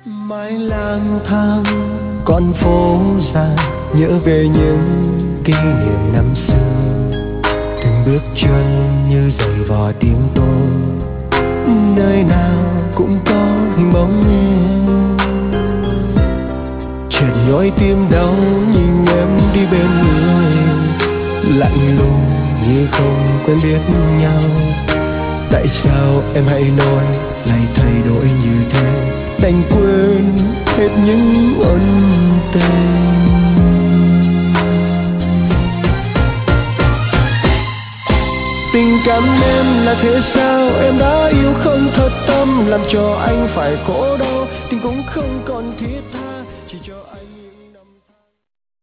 mãi lang thang con phố dài, nhớ về những kỷ niệm năm xưa. Từng bước chân như giày vò tim tôi, nơi nào cũng có hình bóng em. Chợt nhói tim đau nhìn em đi bên người, lạnh lùng như không quen biết nhau. Tại sao em hãy nói lại thay đổi như thế, đành quên hết những ân tình. Tình cảm em là thế sao, em đã yêu không thật tâm, làm cho anh phải khổ đau. Tình cũng không